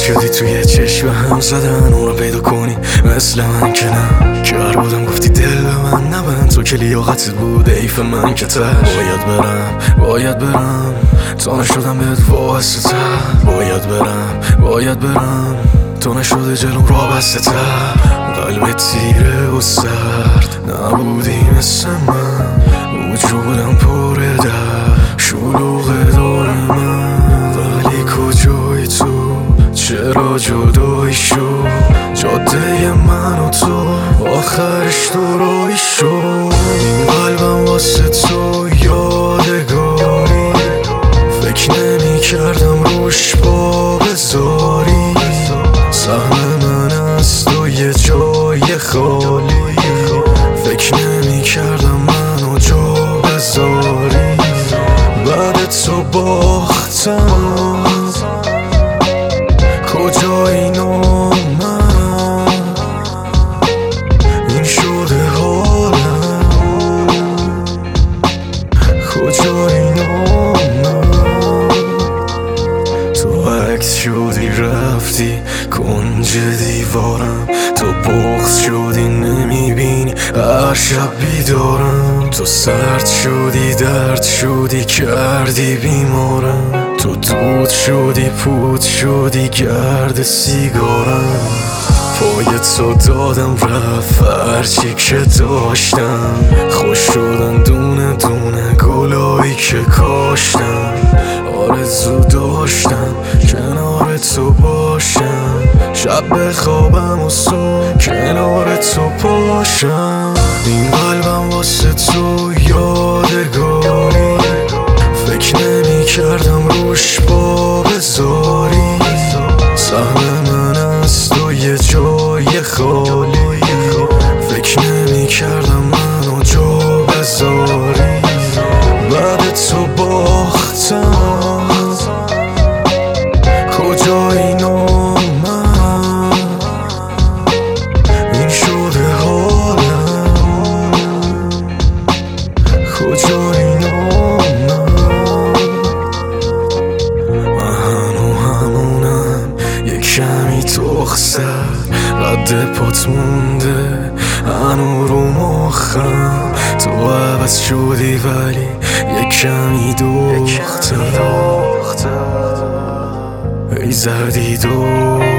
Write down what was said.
شدی توی چشم هم زدن اون رو پیدا کنی مثل من که نه کار بودم گفتی دل به من نبند تو که لیاقتت بود حیف من که تش باید برم تا نشدم بهت واسطه باید برم تو نشده جلوم را بسته تر قلبت تیره و سرد نبودی مثل من وجودم پر درد شلوغ دور من ولی کجایی تو چرا جدایی شد جاده من و تو آخرش دورایی شد این قلبم واسه تو یادگاری فکر نمی کردم روش با بذاری سهم من از تو یه جای خالی فکر نمی کردم منو جا بذاری بعد تو باختم کجایی من این شده حالم کجایی من تو عکس شدی رفتی کنج دیوارم تو بغض شدی نمیبینی هر شب بیدارم تو سرد شدی درد شدی کردی بیمارم تو دود شدی پود شدی گرد سیگارم پای تو دادم رفت هرچی که داشتم خوش شدن دونه دونه گلایی که کاشتم آرزو داشتم کنار تو باشم شب بخوابم و صبح کنار تو پاشم این قلبم واسه تو یادگاری فکر نمی کردم روش با بذاری سهم من از تو یه جای خالی فکر نمی کردم منو جا بذاری بعد تو باختم کجایی من این شده حالم کجایی من همونم یه کمی تخصر رد پات مونده هنو رو مخم تو عوض شدی ولی یه کمی دختر ای زدی دو